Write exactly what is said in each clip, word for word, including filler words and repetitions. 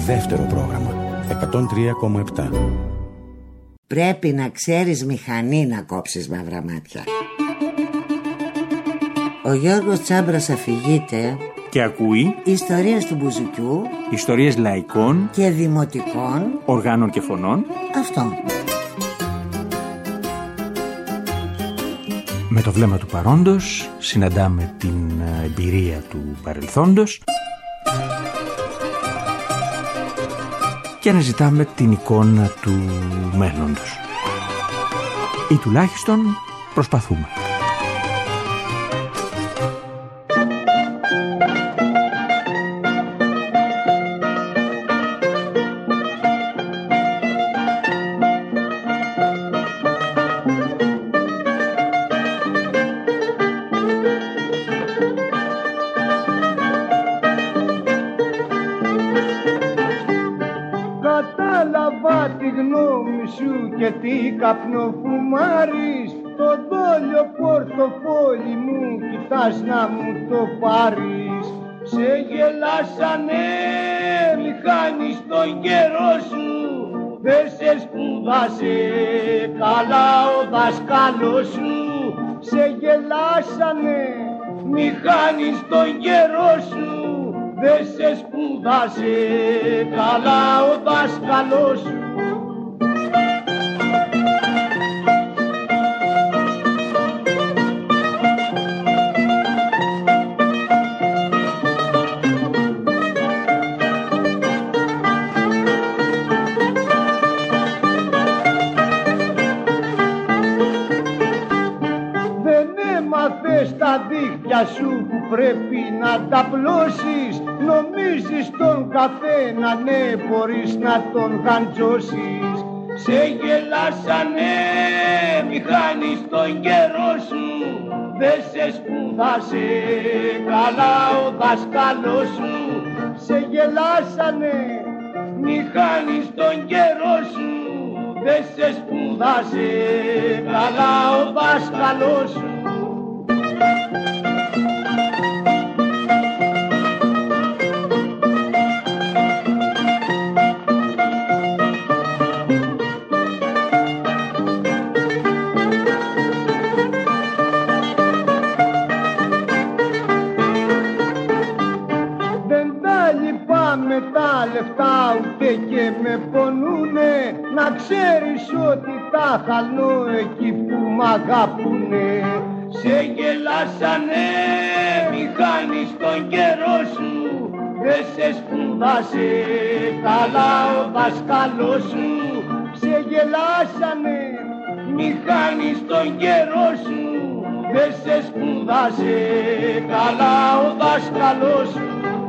δεύτερο πρόγραμμα εκατόν τρία κόμμα επτά. Πρέπει να ξέρεις μηχανή να κόψεις μαύρα μάτια. Ο Γιώργος Τσάμπρας αφηγείται και ακούει ιστορίες του μπουζουκιού, ιστορίες λαϊκών και δημοτικών οργάνων και φωνών. Αυτό. Με το βλέμμα του παρόντος συναντάμε την εμπειρία του παρελθόντος και αναζητάμε την εικόνα του μέλλοντος. Ή τουλάχιστον προσπαθούμε. Και τι καπνοφουμάρεις, το δόλιο πορτοφόλι μου κοιτάς να μου το πάρεις. Σε γελάσανε, μη χάνεις τον καιρό σου, δεν σε σπούδασε καλά ο δασκάλος σου. Σε γελάσανε, μη χάνεις τον καιρό σου, δεν σε σπούδασε καλά ο δασκάλος σου. Τα δίχτυα σου που πρέπει να τα πλώσεις, νομίζεις τον καθένα, ναι, μπορείς να τον χαντζώσεις. Σε γελάσανε, μη χάνεις τον καιρό σου, δεν σε σπούδασε καλά ο δασκάλος σου. Σε γελάσανε, μη χάνεις τον καιρό σου, δεν σε σπούδασε καλά ο δάσκαλος σου. Λεφτά ούτε και με πονούνε, να ξέρεις ότι τα χαλνώ εκεί που μ' αγαπούνε. Σε γελάσανε, μη χάνεις τον καιρό σου, δεν σε σπούδασε καλά ο δασκάλος σου. Σε γελάσανε, μη χάνεις τον καιρό σου, δεν σε σπούδασε καλά ο δασκάλος σου.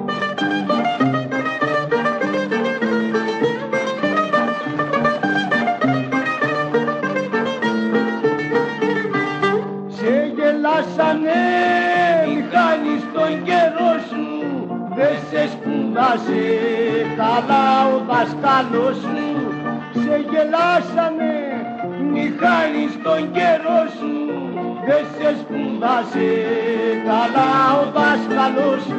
Μη χάνεις τον καιρό σου, δεν σε σπούδασε καλά ο δασκάλος σου. Σε γελάσανε, μη χάνεις τον καιρό σου, δεν σε σπούδασε καλά ο δάσκαλος σου.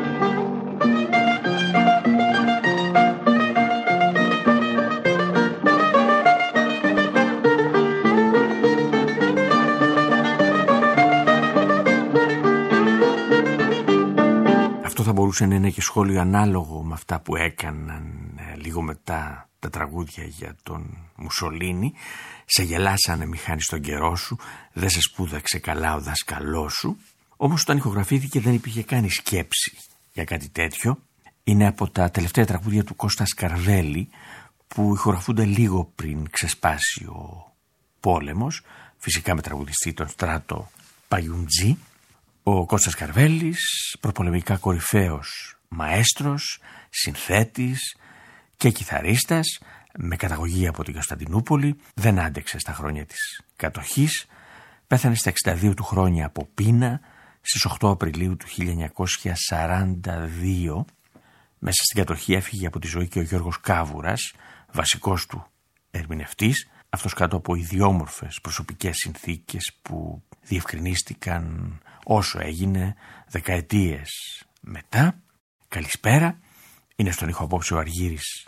Θα μπορούσε να είναι και σχόλιο ανάλογο με αυτά που έκαναν ε, λίγο μετά τα τραγούδια για τον Μουσολίνη. Σε γελάσανε, μη χάνεις τον καιρό σου, δεν σε σπούδαξε καλά ο δασκαλός σου. Όμως όταν ηχογραφήθηκε δεν υπήρχε καν σκέψη για κάτι τέτοιο. Είναι από τα τελευταία τραγούδια του Κώστα Σκαρβέλη, που ηχογραφούνται λίγο πριν ξεσπάσει ο πόλεμος, φυσικά με τραγουδιστή τον Στράτο Παγιουντζή. Ο Κώστας Καρβέλης, προπολεμικά κορυφαίος μαέστρος, συνθέτης και κιθαρίστας, με καταγωγή από την Κωνσταντινούπολη, δεν άντεξε στα χρόνια της κατοχής, πέθανε στα εξήντα δύο του χρόνια από πείνα στις οκτώ Απριλίου του χίλια εννιακόσια σαράντα δύο. Μέσα στην κατοχή έφυγε από τη ζωή και ο Γιώργος Κάβουρας, βασικός του ερμηνευτής, αυτός κάτω από ιδιόμορφες προσωπικές συνθήκες που διευκρινίστηκαν όσο έγινε δεκαετίες μετά. Καλησπέρα, είναι στον ήχο απόψε ο Αργύρης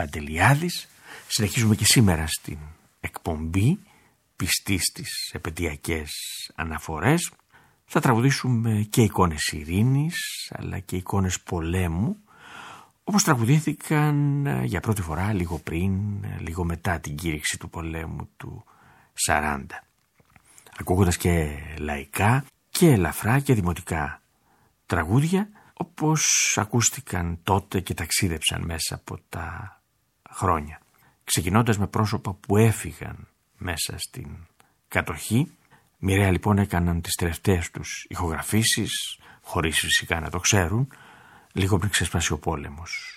Παντελιάδης. Συνεχίζουμε και σήμερα στην εκπομπή, πιστή στις επαιτειακές αναφορές. Θα τραγουδήσουμε και εικόνες ειρήνης, αλλά και εικόνες πολέμου, όπως τραγουδήθηκαν για πρώτη φορά λίγο πριν, λίγο μετά την κήρυξη του πολέμου του σαράντα. Ακούγοντας και λαϊκά και ελαφρά και δημοτικά τραγούδια, όπως ακούστηκαν τότε και ταξίδεψαν μέσα από τα χρόνια. Ξεκινώντας με πρόσωπα που έφυγαν μέσα στην κατοχή. Μοιραία λοιπόν έκαναν τις τελευταίες τους ηχογραφήσεις, χωρίς φυσικά να το ξέρουν, λίγο πριν ξεσπάσει ο πόλεμος.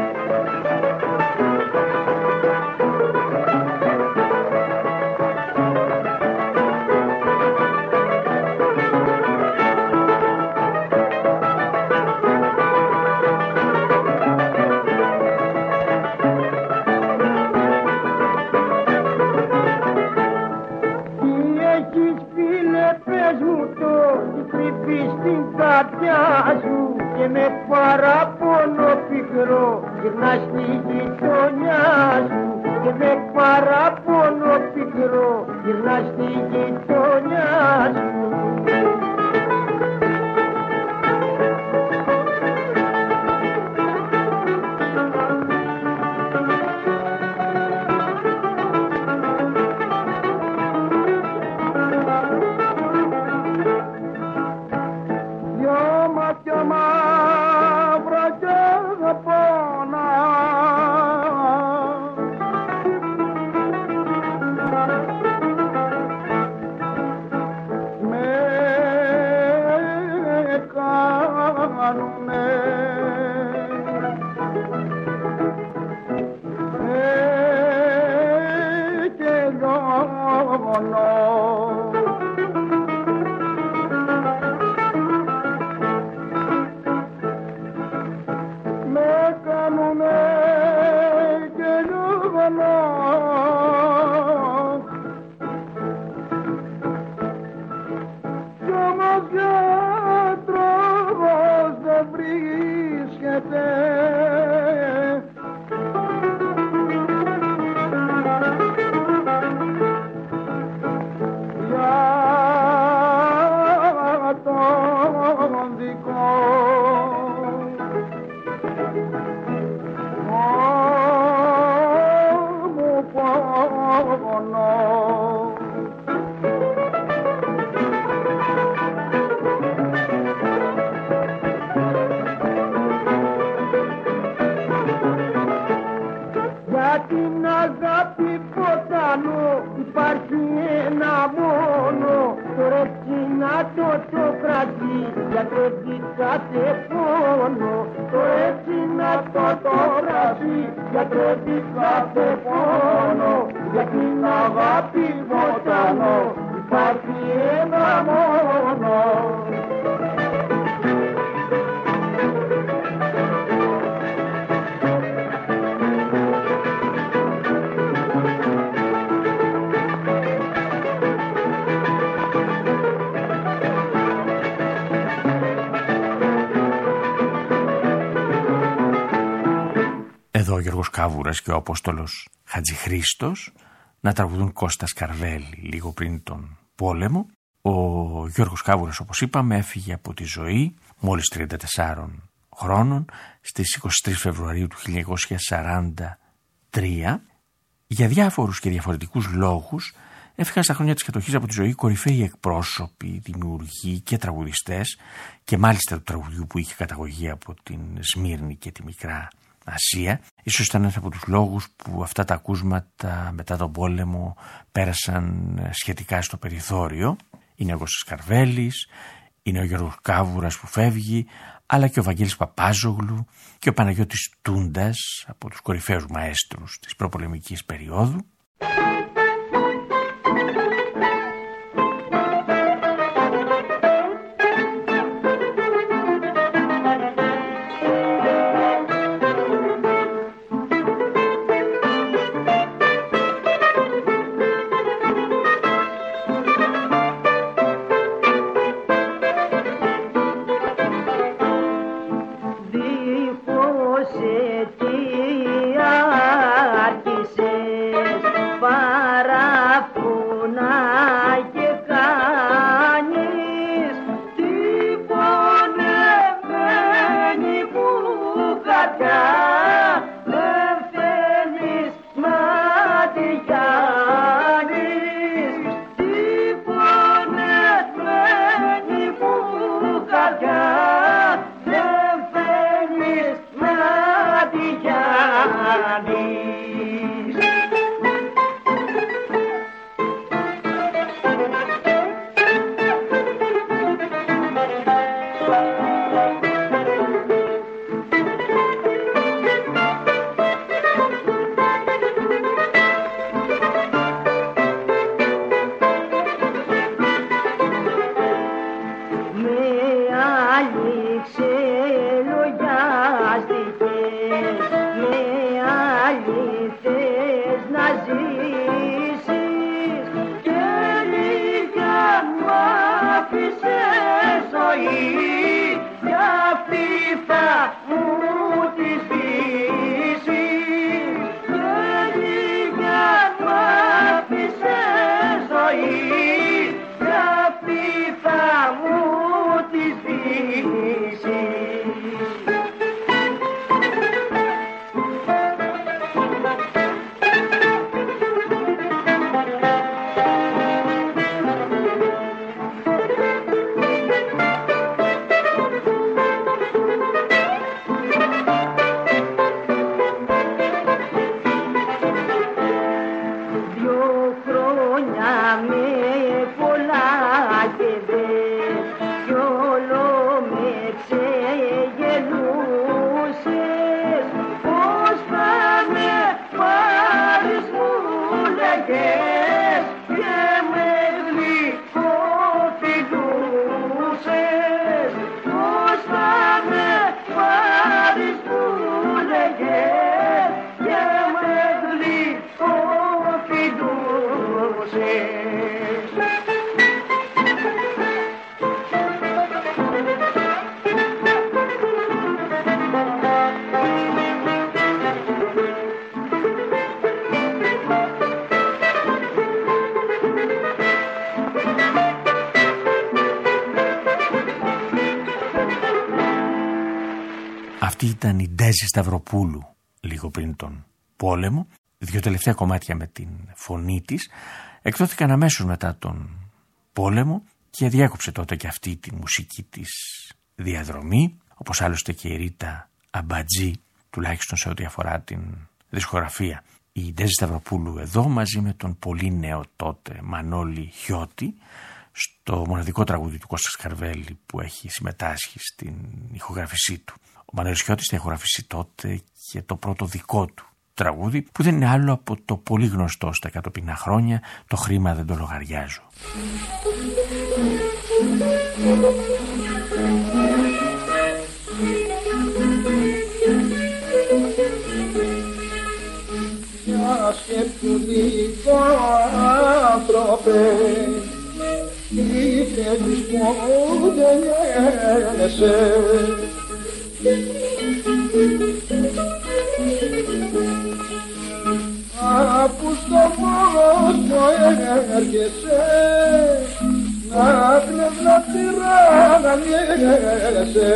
Και με παράπονο πικρό γυρνάς στη γειτονιά σου. Και με παράπονο πικρό γυρνάς στη γειτονιά σου. Εδώ ο Γιώργος Κάβουρας και ο Απόστολος Χατζηχρήστος να τραγουδούν Κώστα Σκαρβέλη λίγο πριν τον πόλεμο. Ο Γιώργος Κάβουρας, όπως είπαμε, έφυγε από τη ζωή μόλις τριάντα τεσσάρων χρόνων στις είκοσι τρεις Φεβρουαρίου του χίλια εννιακόσια σαράντα τρία. Για διάφορους και διαφορετικούς λόγους έφυγαν στα χρόνια της κατοχής από τη ζωή κορυφαίοι εκπρόσωποι, δημιουργοί και τραγουδιστές, και μάλιστα του τραγουδιού που είχε καταγωγή από την Σμύρνη και τη Μικρά Ασία. Ίσως ήταν ένας από τους λόγους που αυτά τα ακούσματα μετά τον πόλεμο πέρασαν σχετικά στο περιθώριο. Είναι ο Κώστας Σκαρβέλης, είναι ο Γιώργος Κάβουρας που φεύγει, αλλά και ο Βαγγέλης Παπάζογλου και ο Παναγιώτης Τούντας, από τους κορυφαίους μαέστρους της προπολεμικής περίοδου. Δίχως αιτία καρδιά δεν θέλεις να τη κάνεις τη πονεσμένη μου καρδιά δεν θέλεις να τη κάνεις. Αυτή ήταν η Ντέζη Σταυροπούλου λίγο πριν τον πόλεμο. Δύο τελευταία κομμάτια με την φωνή της εκδόθηκαν αμέσως μετά τον πόλεμο και διέκοψε τότε και αυτή τη μουσική της διαδρομή, όπως άλλωστε και η Ρίτα Αμπατζή, τουλάχιστον σε ό,τι αφορά την δισκογραφία. Η Ντέζη Σταυροπούλου εδώ μαζί με τον πολύ νέο τότε Μανώλη Χιώτη στο μοναδικό τραγούδι του Κώστα Σκαρβέλη που έχει συμμετάσχει στην ηχογράφησή του. Ο Μανώλης Χιώτης θα ηχογραφήσει τότε και το πρώτο δικό του τραγούδι που δεν είναι άλλο από το πολύ γνωστό στα εκατοπινά χρόνια «Το χρήμα δεν το λογαριάζω». Για σκέψου λίγο άνθρωπε τι θέλεις που δεν γένεσαι από στον κόσμο έρχεσαι να κλαις να τυραννιέσαι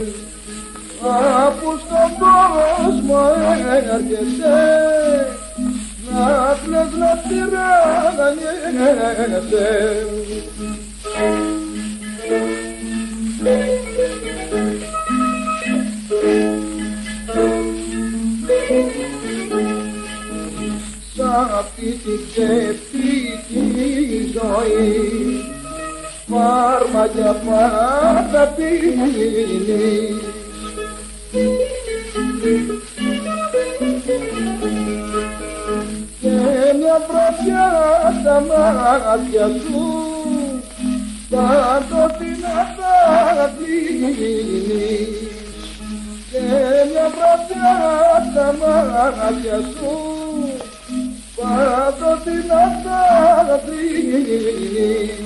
από στον κόσμο έρχεσαι να κλαις να τυραννιέσαι. Σ' αυτή την ξεφτική ζωή φάρμακια πάντα πίνεις και μια βραδιά στα μάτια σου πάντοτε να τα κλείνεις και μια βραδιά στα μάτια σου πάντοτε να τα κλείνεις.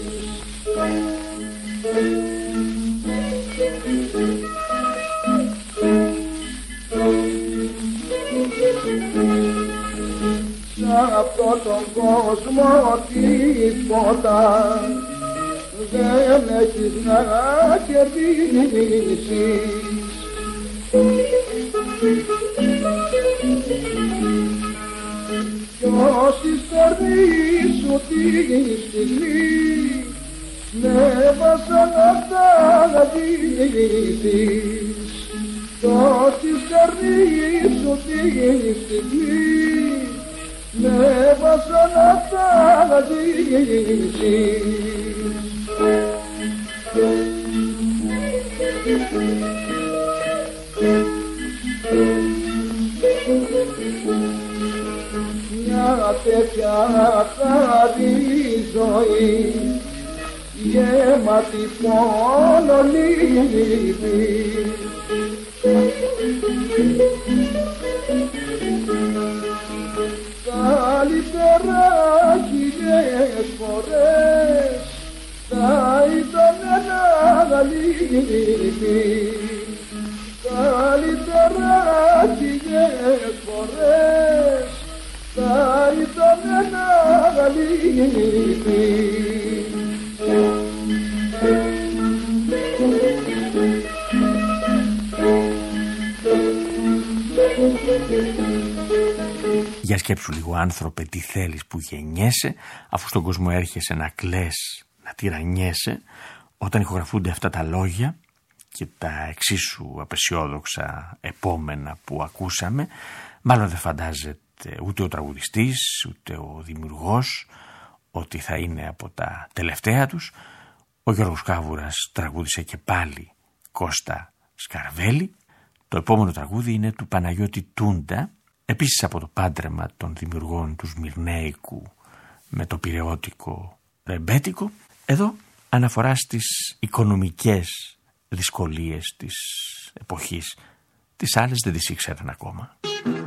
Σ' αυτόν τον κόσμο τίποτα δεν έχεις να κερδίσεις Κι όσοι σκαρδίσω τη στιγμή με βασανάτα να δείξεις. Κι όσοι σκαρδίσω τη στιγμή με βασανάτα να δείξεις. Μια τέτοια χαρή ζωή γέματη πόνο λύπη. Καλύτερα χιλιές φορές θα ήταν ένα λύπη. Καλύτερα χιλιές φορές θα ήταν ένα λύπη. Για σκέψου λίγο, άνθρωπε, τι θέλεις που γεννιέσαι, αφού στον κόσμο έρχεσαι να κλαις, να τυραννιέσαι. Όταν ηχογραφούνται αυτά τα λόγια και τα εξίσου απεσιόδοξα επόμενα που ακούσαμε, μάλλον δεν φαντάζεται ούτε ο τραγουδιστής ούτε ο δημιουργός ότι θα είναι από τα τελευταία τους. Ο Γιώργος Κάβουρας τραγούδισε και πάλι Κώστα Σκαρβέλη. Το επόμενο τραγούδι είναι του Παναγιώτη Τούντα, επίσης από το πάντρεμα των δημιουργών του Σμυρνέικου με το πειραιώτικο ρεμπέτικο. Εδώ αναφορά στις οικονομικές δυσκολίες της εποχής. Τις άλλες δεν τις ήξεραν ακόμα.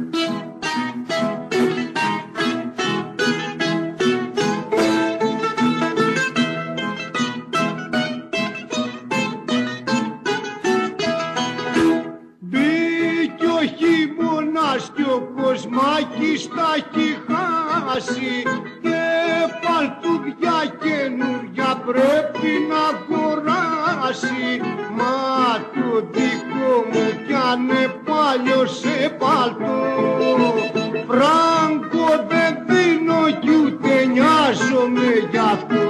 Μπήκε ο χειμώνας και ο Κοσμάκης τα έχει χάσει και παλτούδια καινούρια πρέπει να αγοράσει. Μα το δικό μου κι αν παλιό σε παλτό φράγκο δεν δίνω κι ούτε νοιάζομαι γι' αυτό.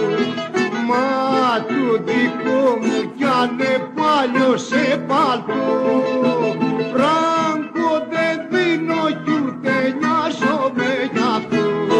Μα το δικό μου κι αν παλιό σε παλτό φράγκο δεν δίνω κι ούτε νοιάζομαι γι' αυτό.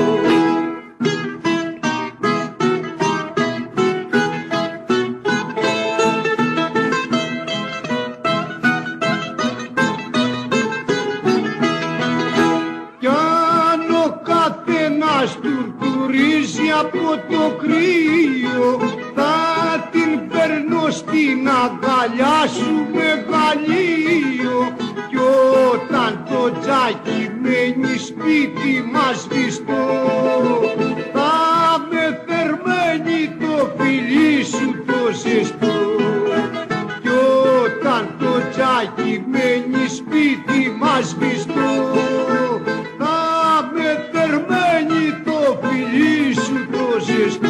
Από το κρύο θα την παίρνω στην αγκαλιά σου μεγαλείο. Κι όταν το τζάκι μένει σπίτι μας βυστό θα με θερμαίνει το φιλί σου το ζεστό. Κι όταν το τζάκι μένει σπίτι μας βυστό θα με θερμαίνει το φιλί σου το ζεστό.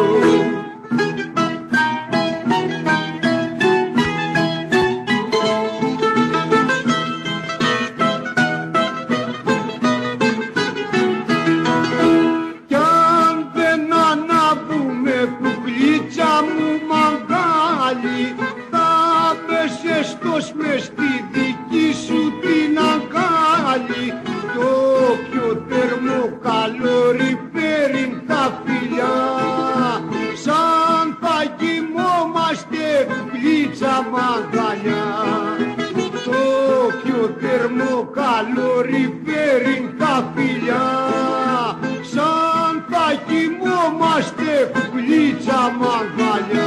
Κι αν δεν ανάβουμε κουκλίτσα μου μαγκάλι θα με ζεστός μες στη δική σου την αγκάλι. Το πιο θερμοκαλόρι φέρει τα φιλιά σαν θα κοιμόμαστε κουκλίτσα μαγκαλιά. Το πιο θερμοκαλόρι φέρει τα φιλιά σαν θα κοιμόμαστε κουκλίτσα μαγκαλιά.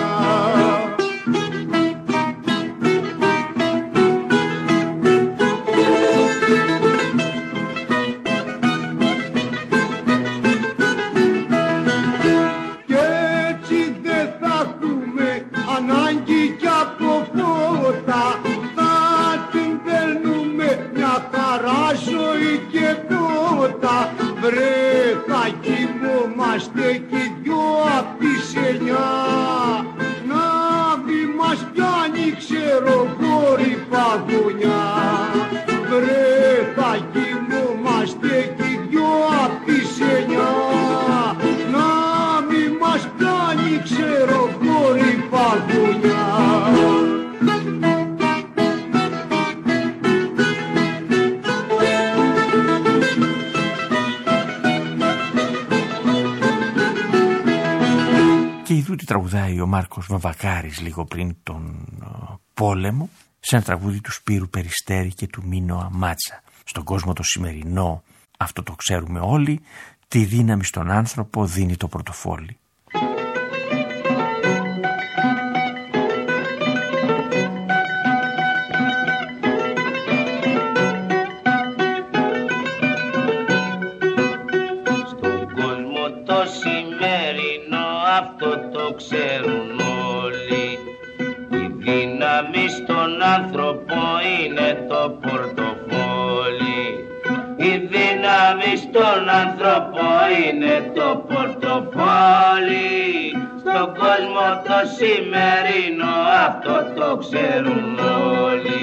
Βρε θα κοιμόμαστε κι δυο απ' τις εννιά να μη μας πιάνει ξερογόρη παγωνιά. τραγουδάει ο Μάρκος Βαμβακάρης λίγο πριν τον uh, πόλεμο, σε ένα τραγούδι του Σπύρου Περιστέρη και του Μίνο Αμάτσα. Στον κόσμο το σημερινό, αυτό το ξέρουμε όλοι, τη δύναμη στον άνθρωπο δίνει το πορτοφόλι. Αυτό το ξέρουν όλοι. Η δύναμη στον άνθρωπο είναι το πορτοφόλι. Η δύναμη στον άνθρωπο είναι το πορτοφόλι. Στον κόσμο το σημερινό αυτό το ξέρουν όλοι.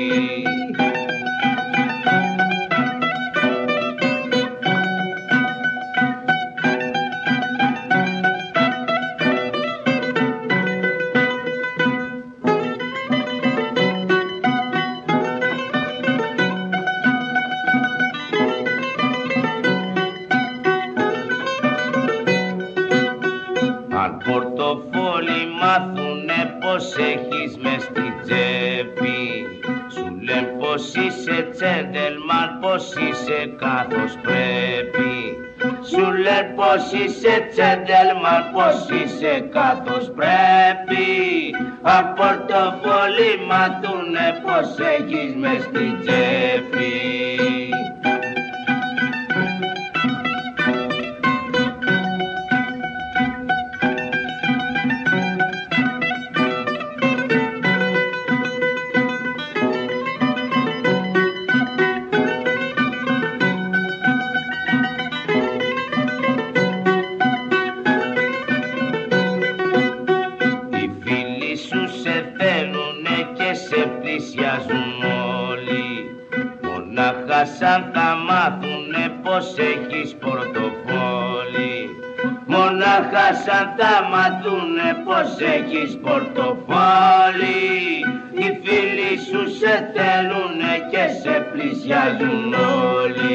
Πως έχεις μες στη τσέπη, σου λένε πως είσαι τσέντελμαν, πως είσαι καθώς πρέπει. Σου λένε πως είσαι τσέντελμαν, πως είσαι καθώς πρέπει. Από πορτοφόλι μάθουνε πως έχεις μες στη τσέπη. Σαν θα μάθουνε πως έχεις πορτοφόλι. Μονάχα σαν θα μάθουνε πως έχεις πορτοφόλι. Οι φίλοι σου σε θέλουνε και σε πλησιάζουν όλοι.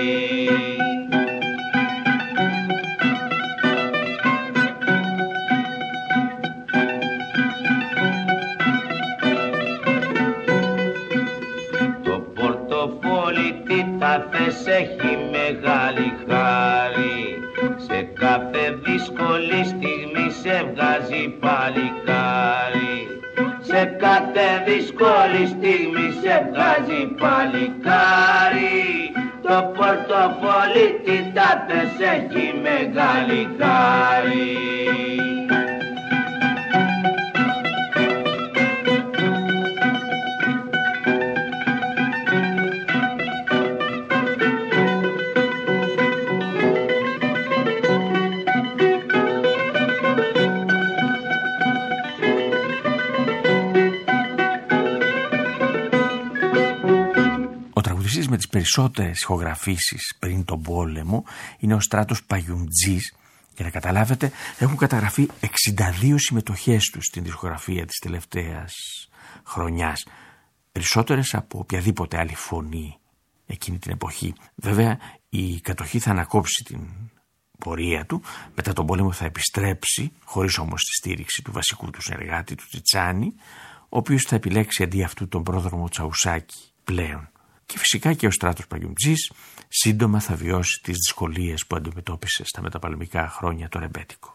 Έχει μεγάλη χάρη, σε κάθε δύσκολη στιγμή σε βγάζει παλικάρι. Σε κάθε δύσκολη στιγμή σε βγάζει παλικάρι. Το πορτοφόλι τι θα θες έχει μεγάλη χάρη. Με τις περισσότερες ηχογραφήσεις πριν τον πόλεμο είναι ο Στράτος Παγιουμτζής. Για να καταλάβετε, έχουν καταγραφεί εξήντα δύο συμμετοχές τους στην δισκογραφία της τελευταίας χρονιάς, περισσότερες από οποιαδήποτε άλλη φωνή εκείνη την εποχή. Βέβαια η κατοχή θα ανακόψει την πορεία του, μετά τον πόλεμο θα επιστρέψει, χωρίς όμως τη στήριξη του βασικού του συνεργάτη του Τσιτσάνη, ο οποίος θα επιλέξει αντί αυτού τον πρόδρομο Τσαουσάκη πλέον. Και φυσικά και ο Στράτος Παγιουμτζής σύντομα θα βιώσει τις δυσκολίες που αντιμετώπισε στα μεταπολεμικά χρόνια το ρεμπέτικο.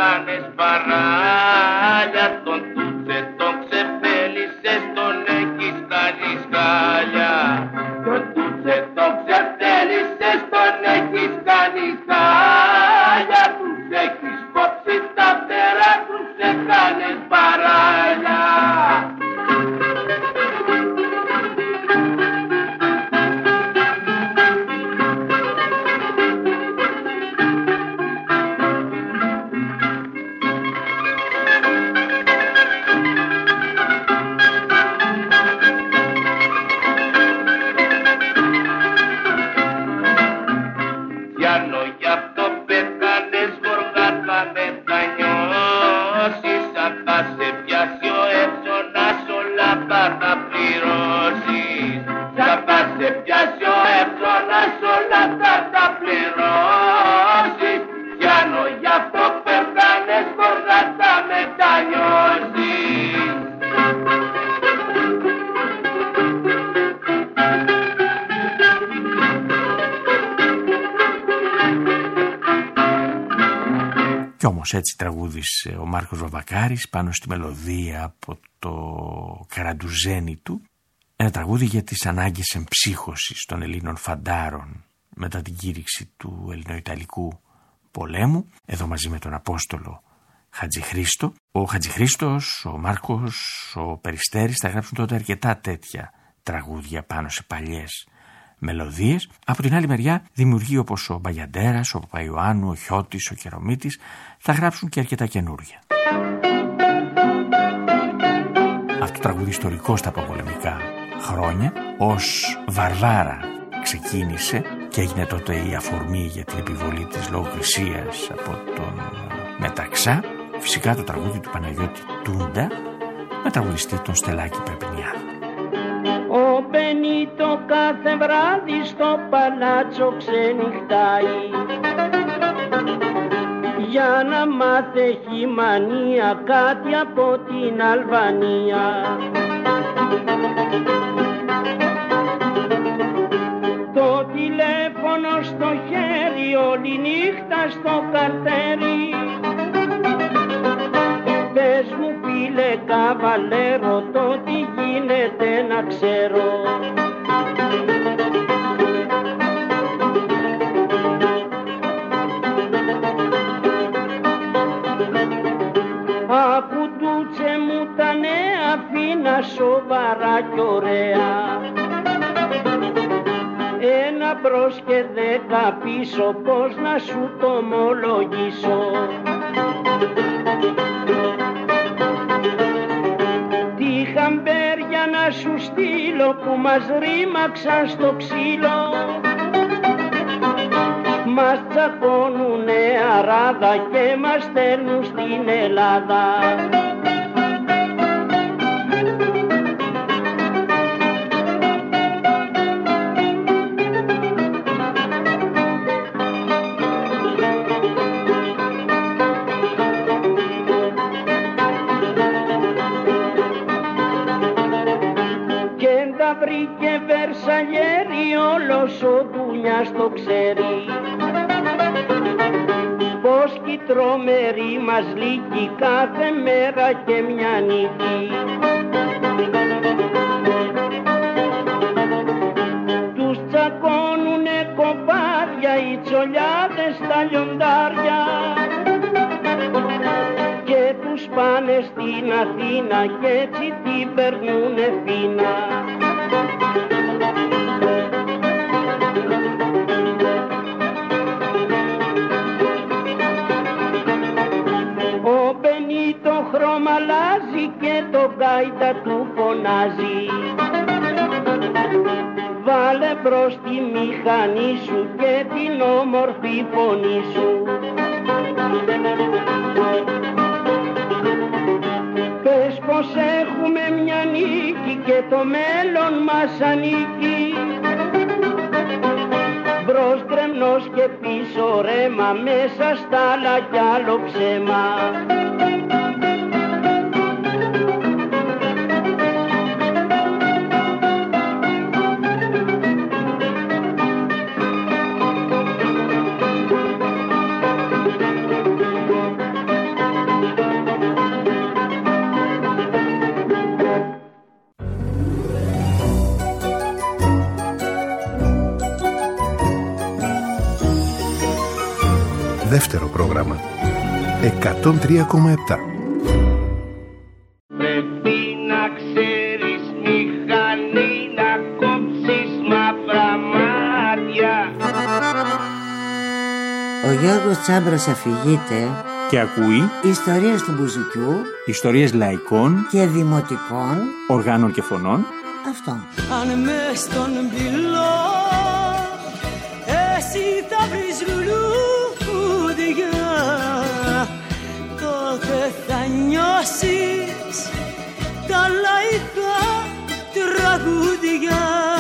κάνες παράλια, τον τούτσε τον ξεφέλησες, τον έχεις κάνει σκάλια. Τον τούτσε τον ξεφέλησες, τον έχεις κάνει σκάλια. Τους έχεις κόψει τα φτερά, τους έκανες παράλια. Κι όμως έτσι τραγούδισε ο Μάρκος Βαμβακάρης πάνω στη μελωδία από το Καραντουζένι του, ένα τραγούδι για τις ανάγκες εμψύχωσης των Ελλήνων φαντάρων μετά την κήρυξη του Ελληνοϊταλικού πολέμου, εδώ μαζί με τον Απόστολο Χατζηχρήστο. Ο Χατζηχρήστος, ο Μάρκος, ο Περιστέρης θα γράψουν τότε αρκετά τέτοια τραγούδια πάνω σε παλιές μελωδίες. Από την άλλη μεριά, δημιουργοί όπως ο Μπαγιαντέρας, ο Παπαϊωάννου, ο Χιώτης, ο Κερομίτης θα γράψουν και αρκετά καινούρια. Αυτό το τραγούδι ιστορικό στα προπολεμικά χρόνια ως Βαρβάρα ξεκίνησε και έγινε τότε η αφορμή για την επιβολή της λογοκρισίας από τον Μεταξά. Φυσικά το τραγούδι του Παναγιώτη Τούντα με τραγουδιστή τον Στελάκη Περπινιάδη. Ο Μπενίτο κάθε βράδυ στο παλάτσο ξενυχτάει, για να μάθει μανία κάτι από την Αλβανία. Το τηλέφωνο στο χέρι, όλη νύχτα στο καρτέρι. Πες μου φίλε καβαλέρο, το τι γίνεται να ξέρω. Άκου τούτσε μου τα νέα, φίνα σοβαρά κι ωραία. Ένα μπρος και δέκα πίσω, πώς να σου το ομολογήσω. Τι χαμπέρια να σου στείλω που μας ρήμαξαν στο ξύλο. Μας τσακώνουνε αράδα και μας στέλνουν στην Ελλάδα. Βρήκε Βερσαλιέρι, όλος ο Ντούνιας το ξέρει. Πως κι η τρομερή μας λύκει κάθε μέρα και μια νίκη. Τους τσακώνουνε κοπάδια οι τσολιάδες στα λιοντάρια και τους πάνε στην Αθήνα κι έτσι την περνούνε φίνα. Ο Μπενίτο χρώμα αλλάζει και το γκάιτα του φωνάζει. Βάλε μπρος τη μηχανή σου και την όμορφη φωνή σου. Πες πως έχουμε μια νίκη και το μέλλον μας ανήκει. Μπρος γκρεμνός και πίσω ρέμα, μέσα στα άλλα κι άλλο ψέμα. δεύτερο πρόγραμμα. εκατόν τρία κόμμα επτά. Πρέπει να ξέρεις μηχανή να κόψεις μαύρα μάτια. Ο Γιώργος Τσάμπρος αφηγείται και ακούει ιστορίες του μπουζουκιού, ιστορίες λαϊκών και δημοτικών οργάνων και φωνών. Αυτό. Αν μες στον πυλό εσύ θα βρεις λουλούδια, τότε θα νιώσεις τα λαϊκά τραγούδια.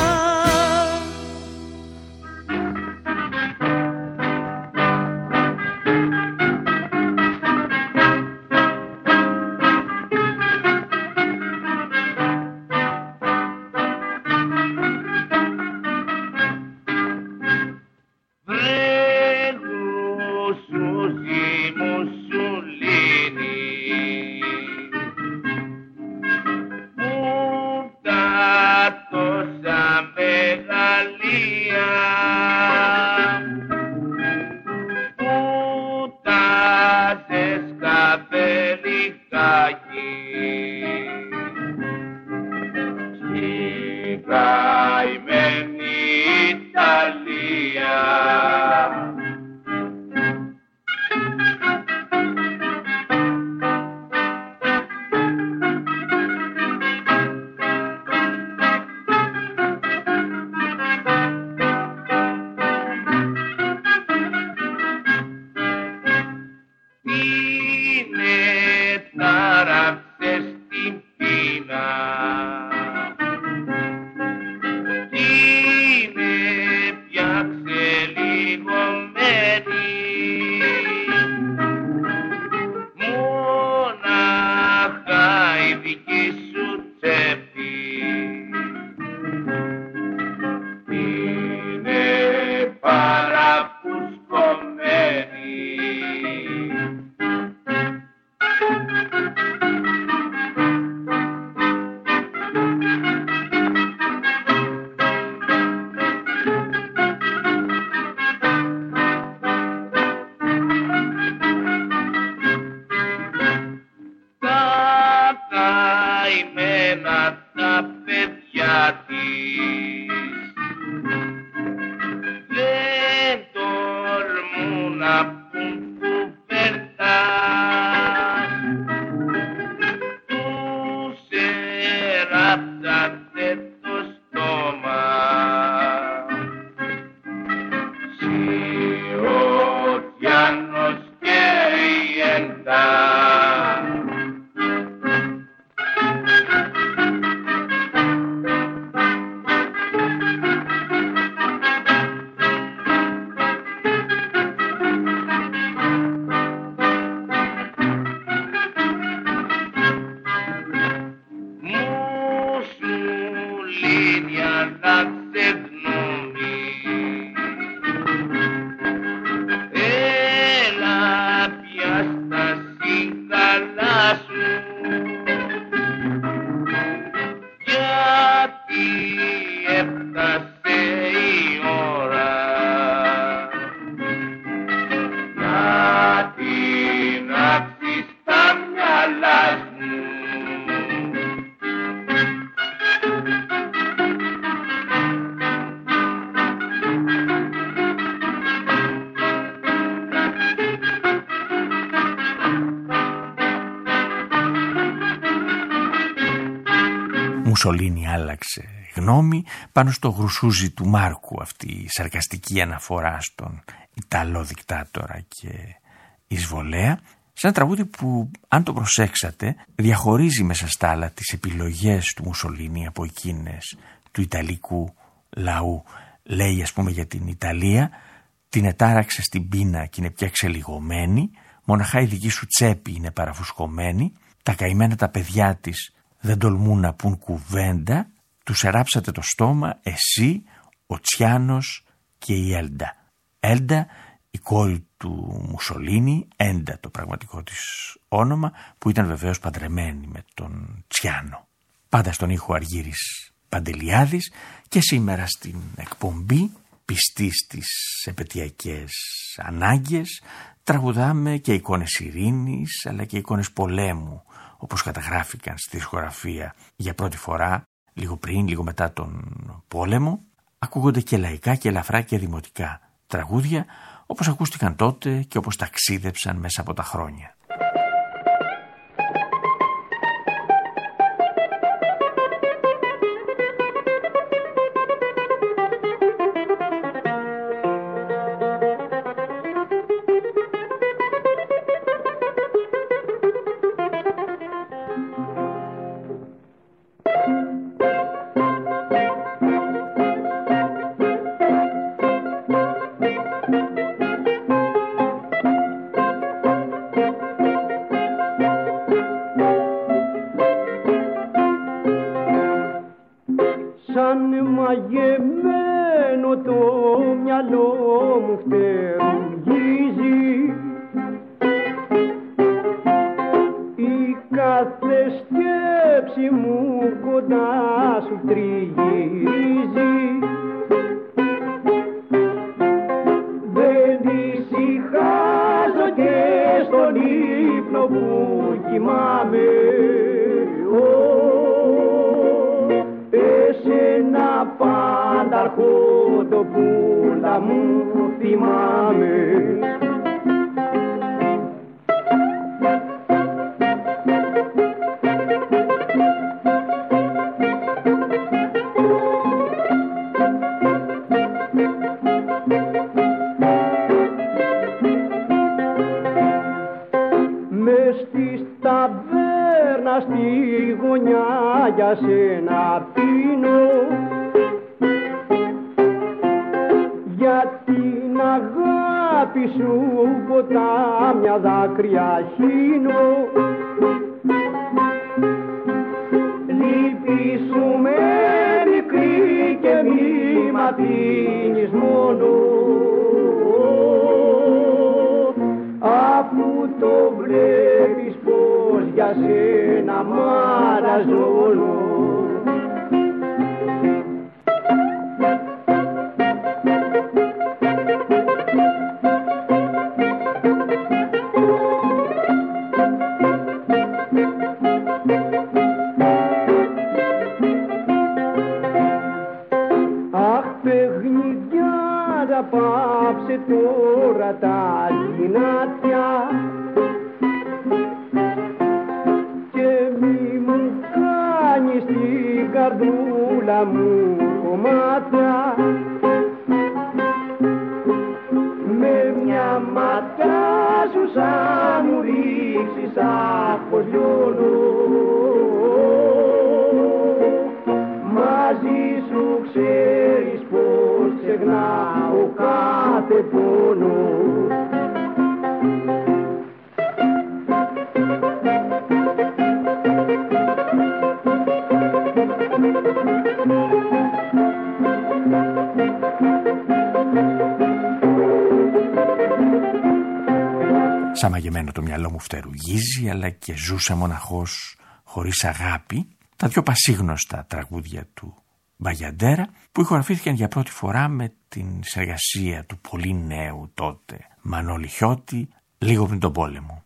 Μουσολίνη άλλαξε γνώμη πάνω στο γρουσούζι του Μάρκου, αυτή η σαρκαστική αναφορά στον Ιταλό δικτάτορα και εισβολέα, σε ένα τραγούδι που, αν το προσέξατε, διαχωρίζει μέσα στα άλλα τις επιλογές του Μουσολίνη από εκείνες του Ιταλικού λαού. Λέει, ας πούμε, για την Ιταλία: την ετάραξε στην πείνα και είναι πια ξελιγωμένη, μοναχά η δική σου τσέπη είναι παραφουσκωμένη, τα καημένα τα παιδιά της δεν τολμούν να πουν κουβέντα, τους εράψατε το στόμα εσύ, ο Τσιάνος και η Έλντα. Έλντα, η κόρη του Μουσολίνη, Έντα το πραγματικό της όνομα, που ήταν βεβαίως παντρεμένη με τον Τσιάνο. Πάντα στον ήχο Αργύρης Παντελιάδης, και σήμερα στην εκπομπή, πιστή στις επαιτειακές ανάγκες τραγουδάμε και εικόνες ειρήνης αλλά και εικόνες πολέμου, όπως καταγράφηκαν στη δισκογραφία για πρώτη φορά, λίγο πριν, λίγο μετά τον πόλεμο. Ακούγονται και λαϊκά και ελαφρά και δημοτικά τραγούδια, όπως ακούστηκαν τότε και όπως ταξίδεψαν μέσα από τα χρόνια. Σαν μαγεμένο το μυαλό μου φτερουγίζει, αλλά και ζούσα μοναχός χωρίς αγάπη, τα δυο πασίγνωστα τραγούδια του Μπαγιαντέρα, που ηχογραφήθηκαν για πρώτη φορά με την συνεργασία του πολύ νέου τότε Μανώλη Χιώτη, λίγο πριν τον πόλεμο.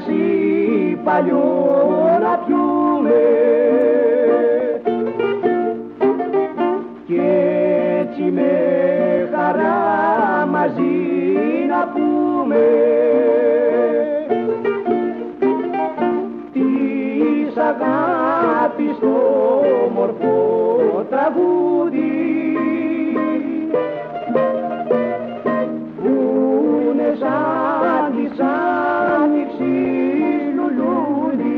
κρασί παλιό να πιούμε και έτσι με χαρά μαζί να πούμε της αγάπης το μορφό τραγούδι που είναι σαν της άνοιξης λουλούδι.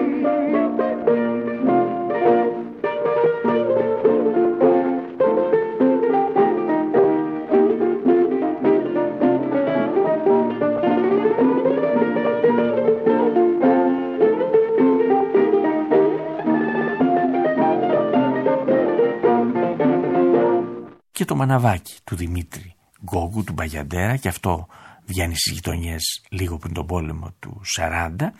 Και το μαναβάκι του Δημήτρη Γκόγκου, του Μπαγιαντέρα, και αυτό βγαίνει στις γειτονιές λίγο πριν τον πόλεμο του σαράντα.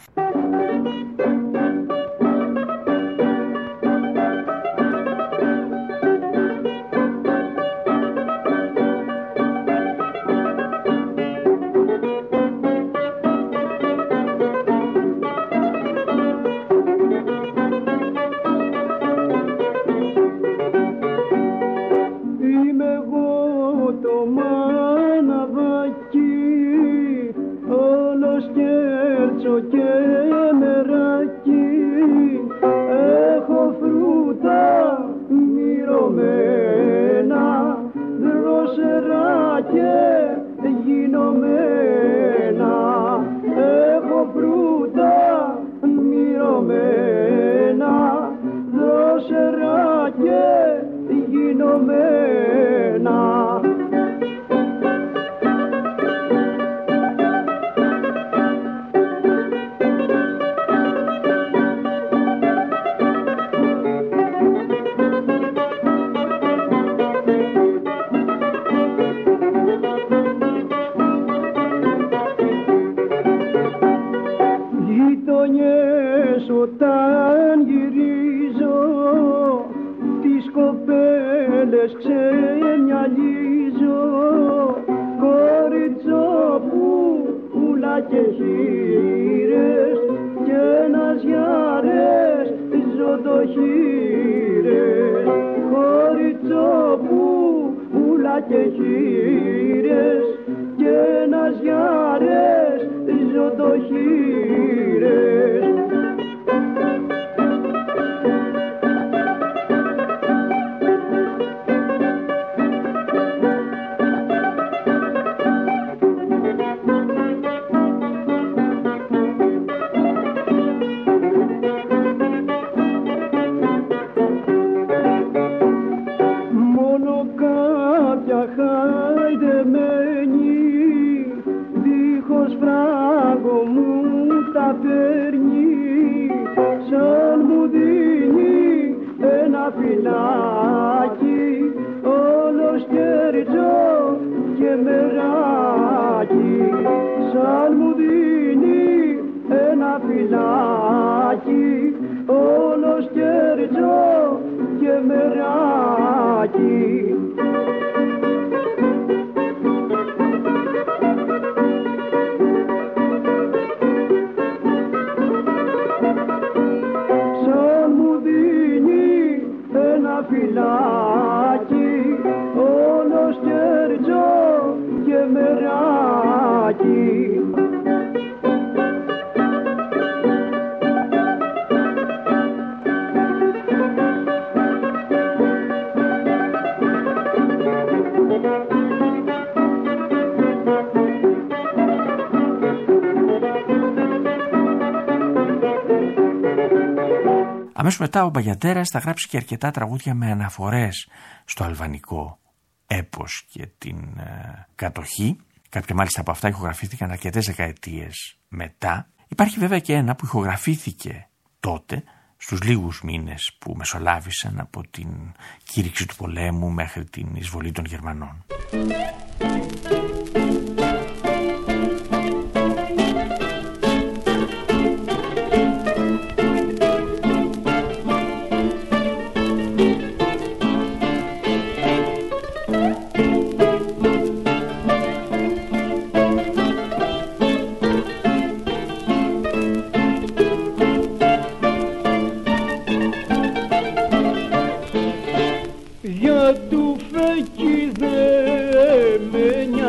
Αμέσως μετά ο Μπαγιαντέρας θα γράψει και αρκετά τραγούδια με αναφορές στο αλβανικό έπος και την ε, κατοχή. Κάποια μάλιστα από αυτά ηχογραφήθηκαν αρκετές δεκαετίες μετά. Υπάρχει βέβαια και ένα που ηχογραφήθηκε τότε, στους λίγους μήνες που μεσολάβησαν από την κήρυξη του πολέμου μέχρι την εισβολή των Γερμανών.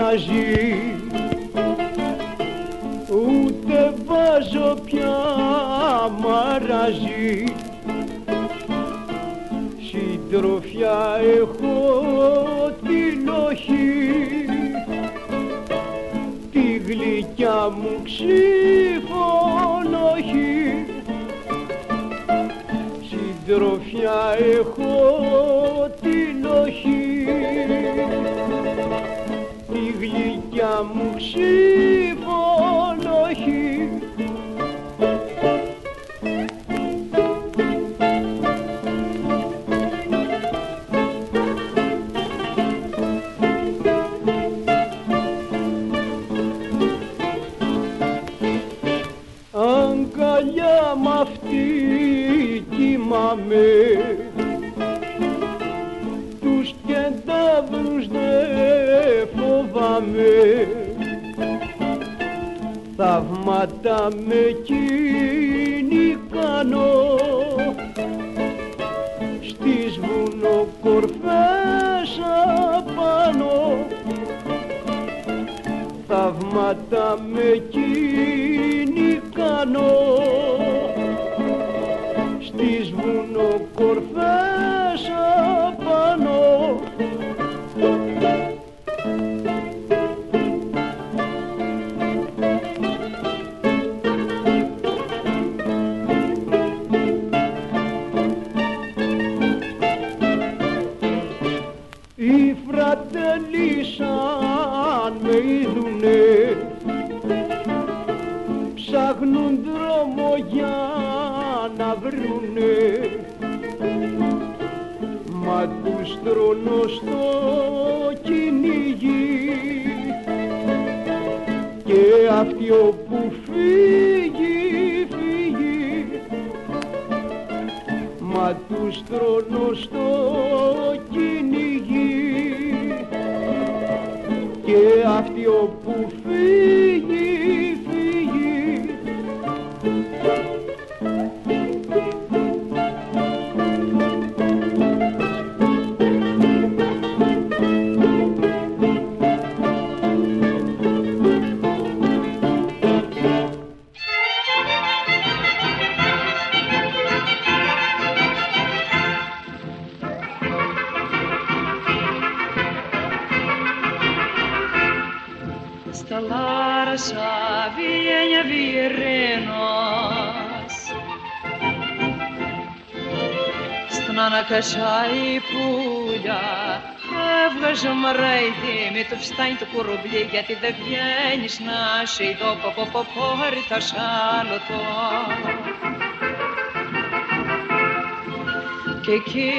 μαγαζί, ούτε βάζω πια μαραζί. Συντροφιά έχω τη λοχή, τη γλυκιά μου ξυφολοχή. Συντροφιά έχω τη λοχή, τη γλυκιά μου ξυφολοχή. Αγκαλιά μ' αυτή κοιμάμαι, τους κεντάβρους δε φοβάμαι. Θαύματα με εκείνη κάνω, στις βουνοκορφές απάνω. Θαύματα με εκείνη κάνω, στις βουνοκορφές απάνω. Οι φρατελείς αν με είδουνε, ψάχνουν δρόμο για να βρουνε. Μα τους τρώνω στο κυνήγι, και αυτοί όπου φύγει, φύγει. Μα τους τρώνω στο κυνήγι, και αυτοί όπου φύγει, φύγει. Viene viernes, στον ανακασάει πουλιά, έβγαζε μαραϊδί, μη το φτάνει το κουρουμπλί, γιατί δεν βγαίνεις να σε ειδώ, πω πω πω πω, θα σ' αλωθώ. Και εκεί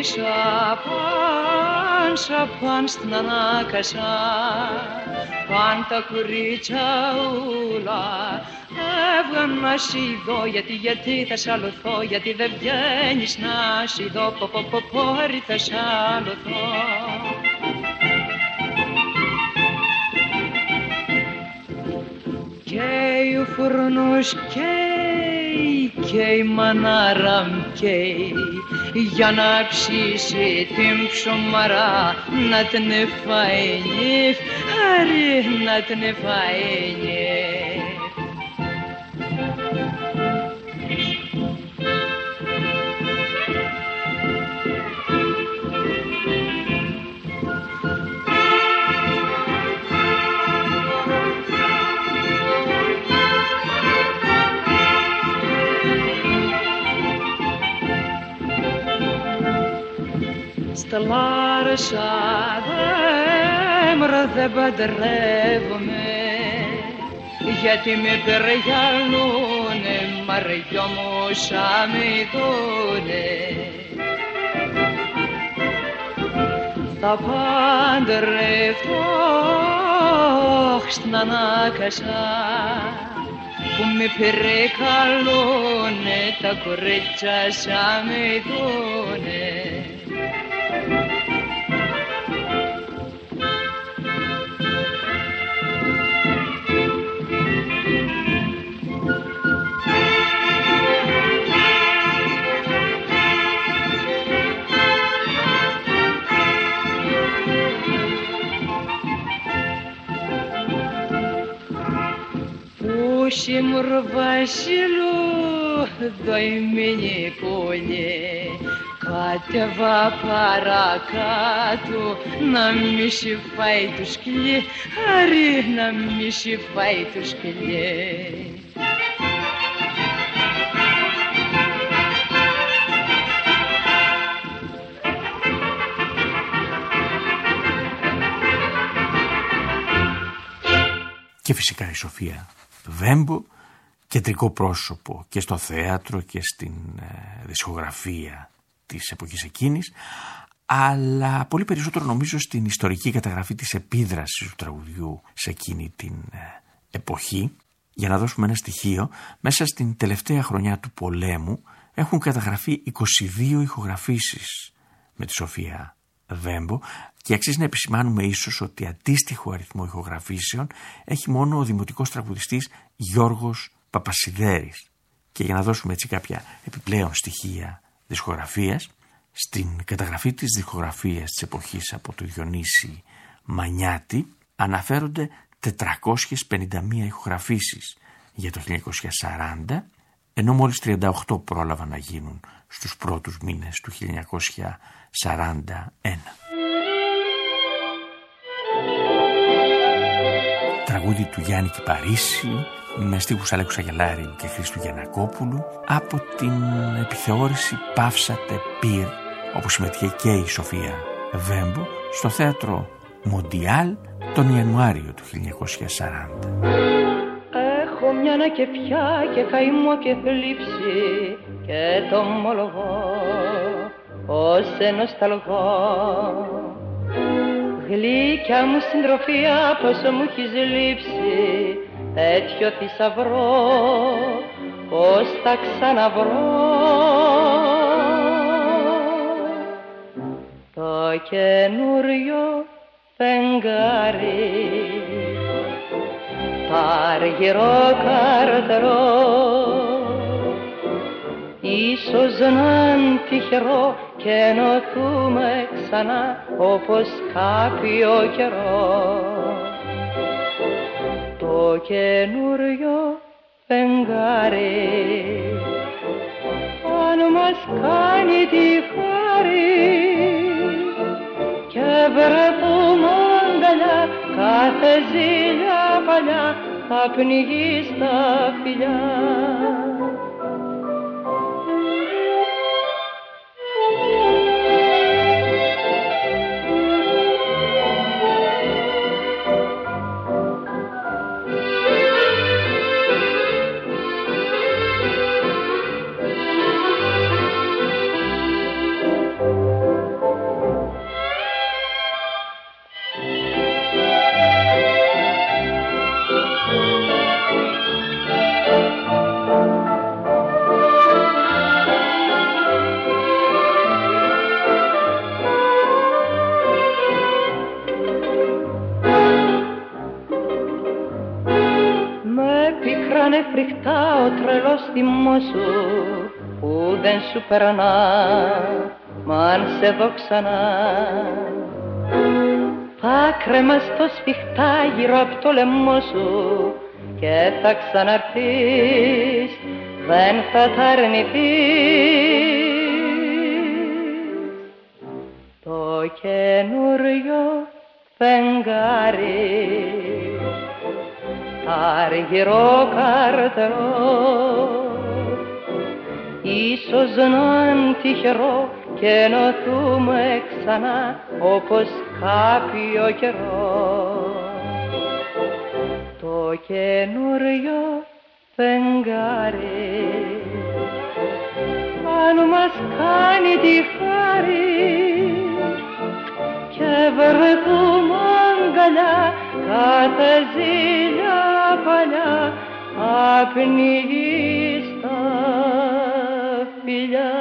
σαπάν, σαπάν στην ανάκασα, παν τα κουρίτσια ούλα, έβγαν να σ' ειδώ, γιατί, γιατί θα σ' αλωθώ, γιατί δεν βγαίνεις να σ' ειδώ, πω πω πω πω, θα σ' αλωθώ. Καίει ο φουρνός, καίει, καίει η μανάρα μ' καίει, για να ψήσει την ψωμαρά, να την φάει νυφ, άρη να την φάει νυφ. Στα Λάρισα δέμρα δεν παντρεύομαι, γιατί με περιγιαλούνε, μαριό μου σαν με δούνε. Θα παντρευτώ στην Ανάκασα, που με περιγιαλούνε, τα κορίτσια σαν με δούνε. Πούσι μου Βασίλου Δοημινικούνε, κατέβα παρακάτω να μη σου φάει το σκυλί, αρή να μη σου φάει το σκυλί. Και φυσικά η Σοφία Βέμπο, κεντρικό πρόσωπο και στο θέατρο και στην ε, δισκογραφία της εποχής εκείνης, αλλά πολύ περισσότερο νομίζω στην ιστορική καταγραφή της επίδρασης του τραγουδιού σε εκείνη την ε, εποχή. Για να δώσουμε ένα στοιχείο, μέσα στην τελευταία χρονιά του πολέμου έχουν καταγραφεί είκοσι δύο ηχογραφήσεις με τη Σοφία Βέμπο, και αξίζει να επισημάνουμε ίσως ότι αντίστοιχο αριθμό ηχογραφήσεων έχει μόνο ο δημοτικός τραγουδιστής Γιώργος Παπασιδέρης. Και για να δώσουμε έτσι κάποια επιπλέον στοιχεία δισκογραφίας, στην καταγραφή της δισκογραφίας της εποχής από το Διονύση Μανιάτη αναφέρονται τετρακόσιες πενήντα μία ηχογραφήσεις για το χίλια εννιακόσια σαράντα, ενώ μόλις τριάντα οκτώ πρόλαβαν να γίνουν στους πρώτους μήνες του χίλια εννιακόσια σαράντα ένα. Τραγούδι του Γιάννη Κυπαρίσι με στίχους Αλέκου Σαγελάριου και Χρήστου Γιαννακόπουλου από την επιθεώρηση Παύσατε Πυρ, όπου συμμετείχε και η Σοφία Βέμπο στο θέατρο Μοντιάλ τον Ιανουάριο του χίλια εννιακόσια σαράντα. Έχω μια ανακεφιά και καημό και θλίψη και το ομολογώ ως νοσταλγώ. Γλυκιά μου συντροφιά πόσο μου έχεις λείψει, τέτοιο θησαυρό πώς θα ξαναβρω. Το καινούριο φεγγάρι, το αργυρό καρτερό, ίσως να είναι τυχερό και ενωθούμε ξανά όπως κάποιο καιρό. Το καινούριο φεγγάρι, αν μας κάνει τη χάρη και βρεθούμε αγκαλιά, κάθε ζήλια παλιά θα πνιγεί στα φιλιά. Φρικτά ο τρελός θυμός σου που δεν σου περνά, μα αν σε δω ξανά θα κρεμαστώ σφιχτά γύρω από το λαιμό σου και θα ξαναρθείς, δεν θα τα αρνηθείς. Το καινούριο φεγγάρι, αργυρό καρτερό, ίσως να είναι τυχερό και ενωθούμε ξανά όπως κάποιο καιρό. Το καινούριο φεγγάρι, αν μας κάνει τη χάρη και βρεθούμε αγκαλιά, κάθε ζήλια παλιά απνιγεί στα φιλιά.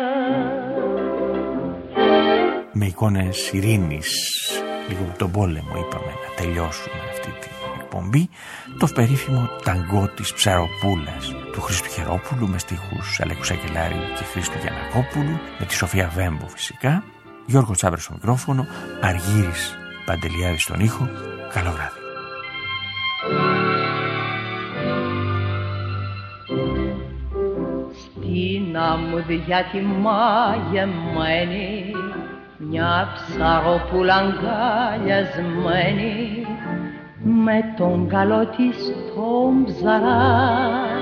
Με εικόνες ειρήνης, λίγο από τον πόλεμο είπαμε να τελειώσουμε αυτή την εκπομπή, το περίφημο ταγκό της Ψαροπούλας του Χρήστου Χερόπουλου με στίχους Αλέκου Σακελάριου και Χρήστου Γιαννακόπουλου, με τη Σοφία Βέμπο φυσικά, Γιώργο Τσάβρος στο μικρόφωνο, Αργύρης Παντελιάδης στον ήχο. Καλό βράδυ. λουλούδια τη μαγεμένη, μια ψαροπούλα αγκαλιασμένη με τον καλό της τον ψαρά,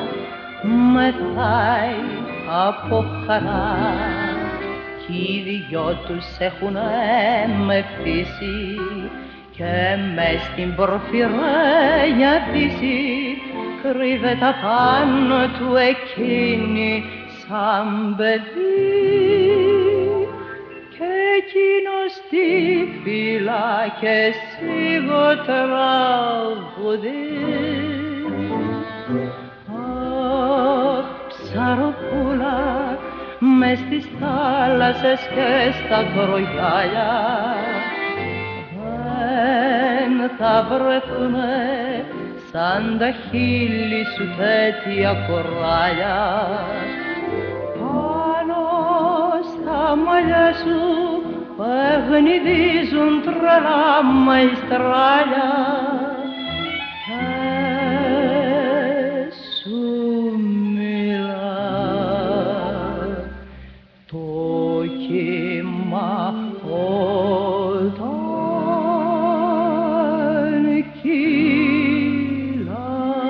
μεθάει από χαρά κι οι δυο τους έχουνε με φύση και μες στην πορφυρένια δύση κρύβεται απάνω του εκείνη σαν παιδί και εκείνος τη φύλλα και σίγο τραγουδί. Αχ, ψαροπούλα μες στις θάλασσες και στα κορογιάλια δεν θα βρεθούνε σαν τα χείλη σου τέτοια κοράλια. Πάνω στα μαλλιά σου παιχνιδίζουν τρελά μαϊστράλια και σου μιλά το κύμα όταν κύλα.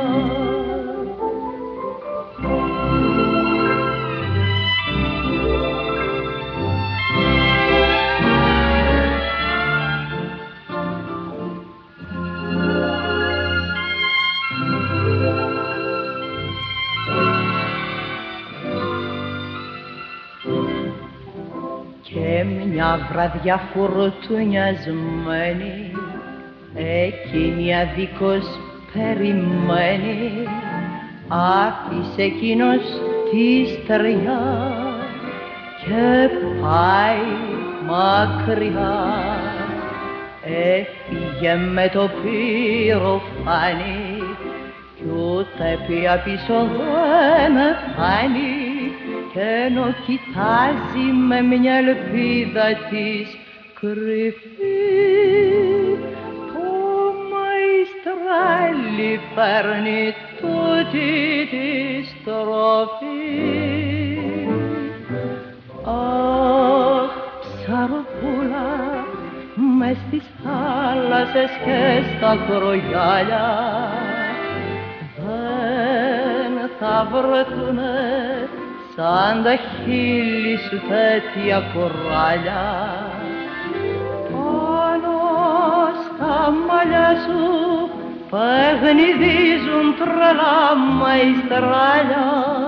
Και μια βραδιά φουρτουνιασμένη εκείνη αδίκως περιμένει, άφησε εκείνος τη στεριά και πάει μακριά. Έφυγε με το πυροφάνι κι ούτε πια πίσω δεν φάνει κι ενώ κοιτάζει με μια ελπίδα της κρυφή το μαϊστράλι παίρνει τούτη τη στροφή. Αχ, ψαροπούλα μες στις θάλασσες και στα κορογιάλια δεν θα βρεθούνε σαν τα χείλη σου τέτοια κοράλια. Πάνω στα μαλλιά σου παιχνιδίζουν τρελά μαϊστράλια